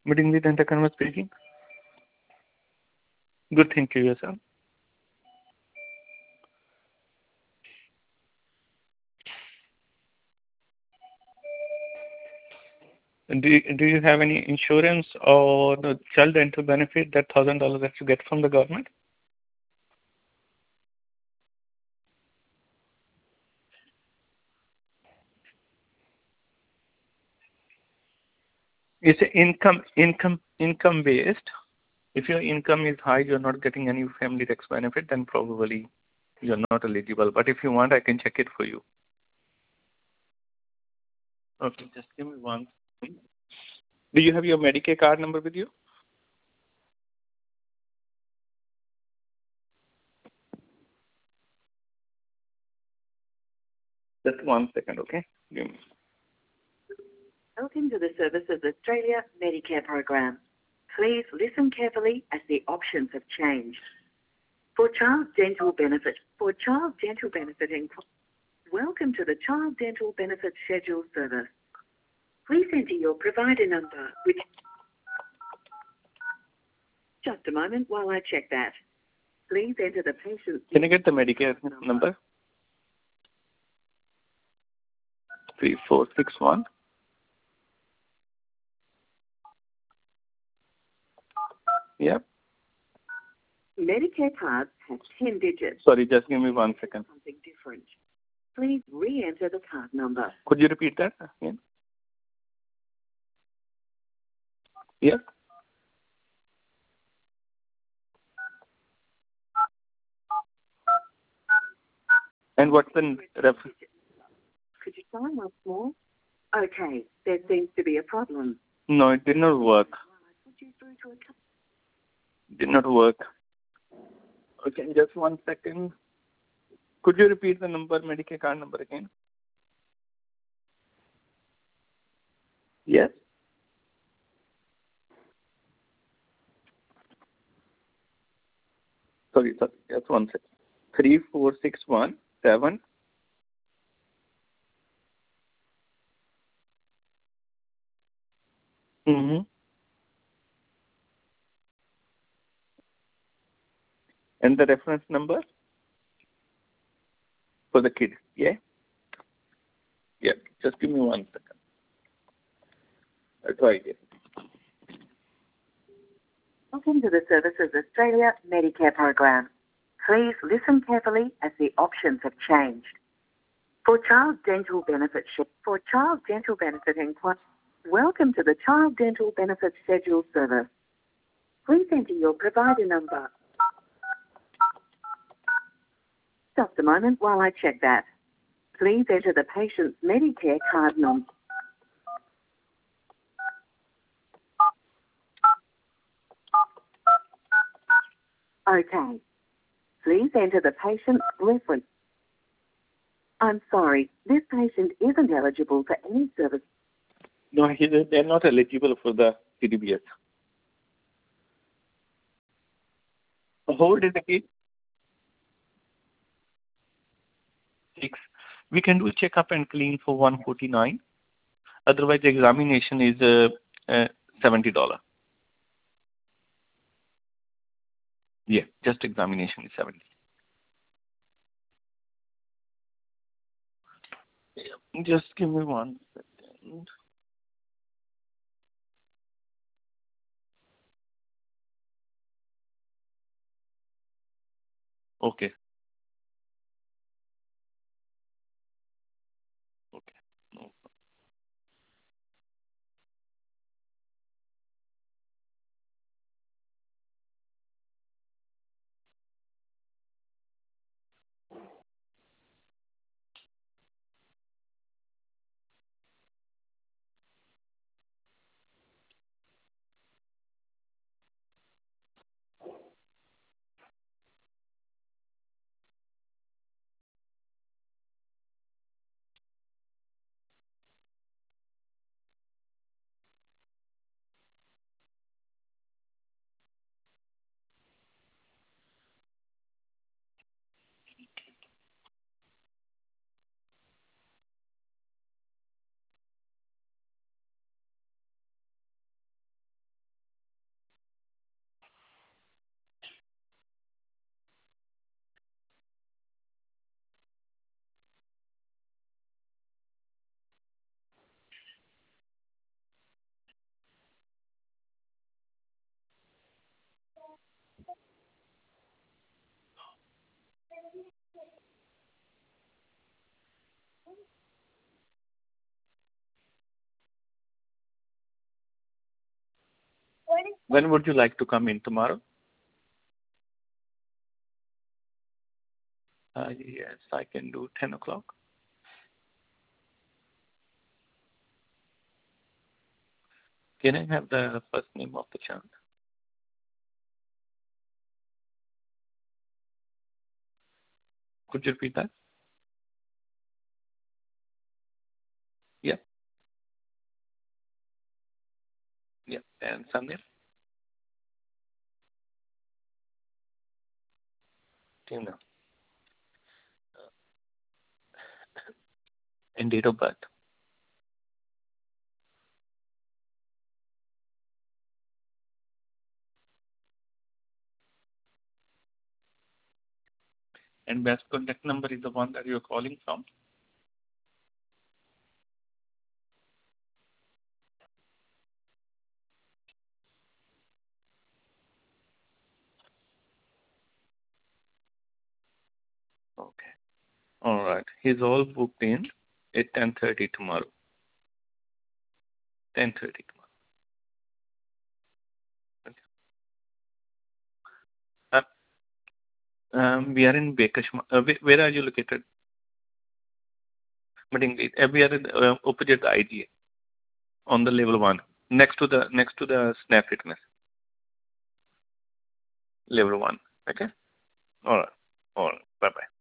Meeting with Antakarma speaking. Good, thank you, yourself. Do you have any insurance or the child dental benefit, that $1,000 that you get from the government? It's income based. If your income is high, you're not getting any family tax benefit, then probably you're not eligible. But if you want, I can check it for you. Okay, just give me one second. Do you have your Medicare card number with you? Just 1 second, okay? Give me. Welcome to the Services Australia Medicare program. Please listen carefully as the options have changed. For child dental benefit, welcome to the Child Dental Benefit Schedule service. Please enter your provider number, which... Just a moment while I check that. Please enter the patient's... Can you get the Medicare number? 3461. Yep. Medicare cards have 10 digits. Sorry, just give me 1 second. Something different. Please re-enter the card number. Could you repeat that again? Yep. And what's the reference? Could you try once more? Okay, there seems to be a problem. No, it did not work. Did not work. Okay, just 1 second. Could you repeat the number, Medicare card number again? Yes. Sorry, just 1 second. 34617. Mm-hmm. And the reference number for the kid, yeah? Yeah, just give me 1 second. I'll try it. Welcome to the Services Australia Medicare program. Please listen carefully as the options have changed. For child dental benefit, welcome to the Child Dental Benefit Schedule service. Please enter your provider number. Just a moment while I check that. Please enter the patient's Medicare card number. Okay. Please enter the patient's reference. I'm sorry, this patient isn't eligible for any service. No, they're not eligible for the CDBS. Hold it again. 6. We can do checkup and clean for $149. Otherwise, the examination is $70. Yeah, just examination is 70. Yeah, just give me 1 second. Okay. Okay. No. When would you like to come in tomorrow? Yes, I can do 10 o'clock. Can I have the first name of the child? Could you repeat that? Yeah. Yeah. And Sandhya? Tina. And date of birth? And best contact number is the one that you're calling from? Okay. All right. He's all booked in at 10:30 tomorrow. 10:30 tomorrow. Okay. We are in Bakersfield. Where are you located? But indeed, we are in, opposite the IGA on the level 1, next to the Snap Fitness, level 1. Okay. All right. All right. Bye bye.